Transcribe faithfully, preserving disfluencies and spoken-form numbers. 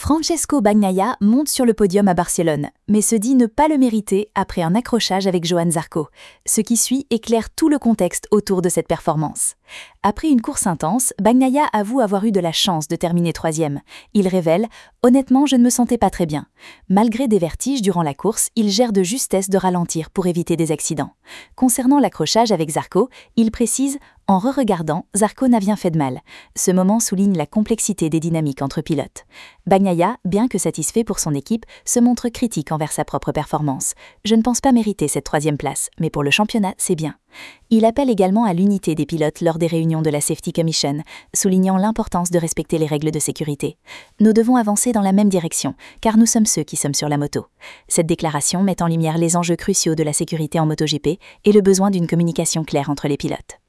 Francesco Bagnaia monte sur le podium à Barcelone, mais se dit ne pas le mériter après un accrochage avec Johann Zarco. Ce qui suit éclaire tout le contexte autour de cette performance. Après une course intense, Bagnaia avoue avoir eu de la chance de terminer troisième. Il révèle « Honnêtement, je ne me sentais pas très bien ». Malgré des vertiges durant la course, il gère de justesse de ralentir pour éviter des accidents. Concernant l'accrochage avec Zarco, il précise « En re-regardant, Zarco n'a rien fait de mal ». Ce moment souligne la complexité des dynamiques entre pilotes. Bagnaia, bien que satisfait pour son équipe, se montre critique envers sa propre performance. « Je ne pense pas mériter cette troisième place, mais pour le championnat, c'est bien ». Il appelle également à l'unité des pilotes lors des réunions de la Safety Commission, soulignant l'importance de respecter les règles de sécurité. Nous devons avancer dans la même direction, car nous sommes ceux qui sommes sur la moto. Cette déclaration met en lumière les enjeux cruciaux de la sécurité en MotoGP et le besoin d'une communication claire entre les pilotes.